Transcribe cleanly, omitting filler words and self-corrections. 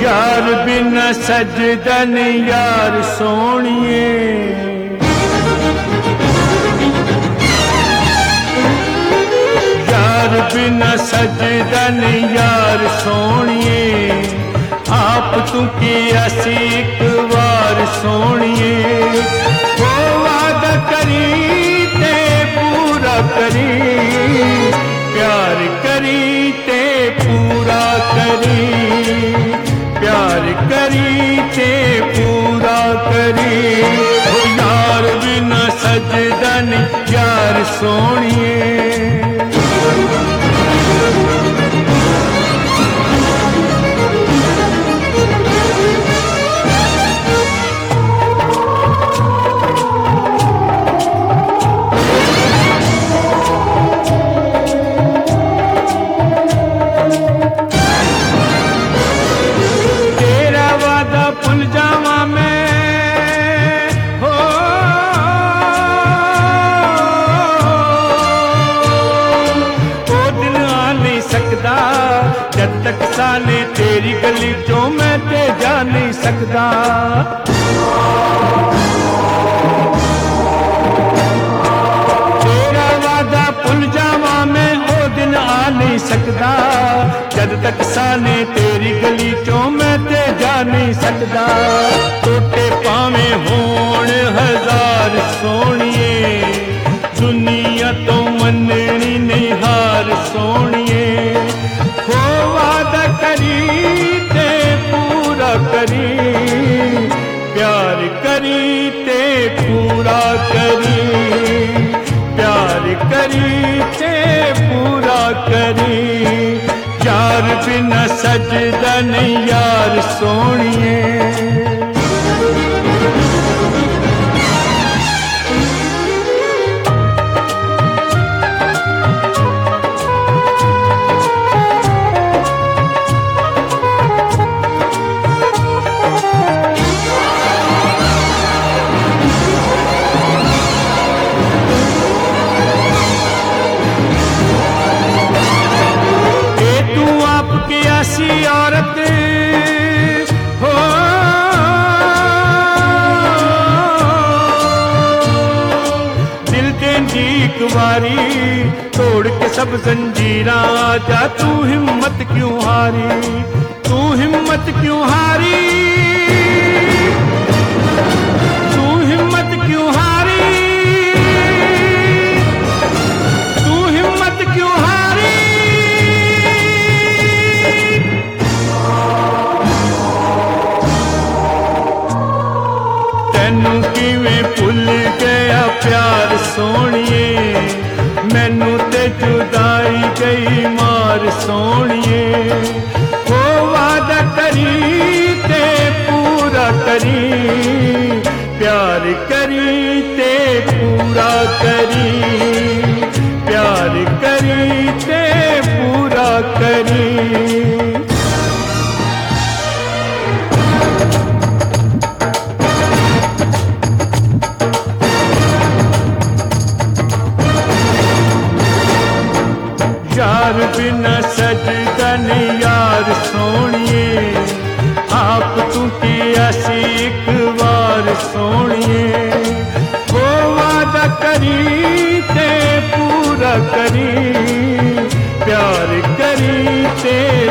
यार बिना सजदन यार सोनिए, यार बिना सजदन यार सोनिए, आप तू की असी एक बार सोनिए। वो वादा करी ते पूरा करी, प्यार करी ते पूरा करी, प्यार करी ते पूरा करी। ओ यार बिना सजदन यार सोनिए। जब तक साले तेरी गली चो मैं ते जा नहीं सकदा, तेरा वादा भुल जावा मैं ओ दिन आ नहीं सकदा। जब तक साले तेरी गली चो मैं ते जा नहीं सकदा। टोटे पावे होण हजार सोनिए, दुनिया तो मननी नहीं हार सोनिए। वो वादा करी ते पूरा करी, प्यार करी ते पूरा करी, प्यार करी ते पूरा करी। यार बिना सजदन यार सोनिए। ऐसी औरत हो दिल तेरी एक बारी, तोड़ के सब जंजीरा जा। तू हिम्मत क्यों हारी, तू हिम्मत क्यों हारी, तू हिम्मत क्यों हारी, तू हिम्मत क्यों हारी। तैनू किवें भुल गया प्यार सोनिए, मैनू ते जुदाई गई मार सोनिए। वो वादा करी ते पूरा करी, प्यार करी ते पूरा करी, प्यार करी ते पूरा करी। यार बिना सजदन यार सोनिए, आप तू की असी एक बार सोनिए। वो वादा करी ते पूरा करी, प्यार करी ते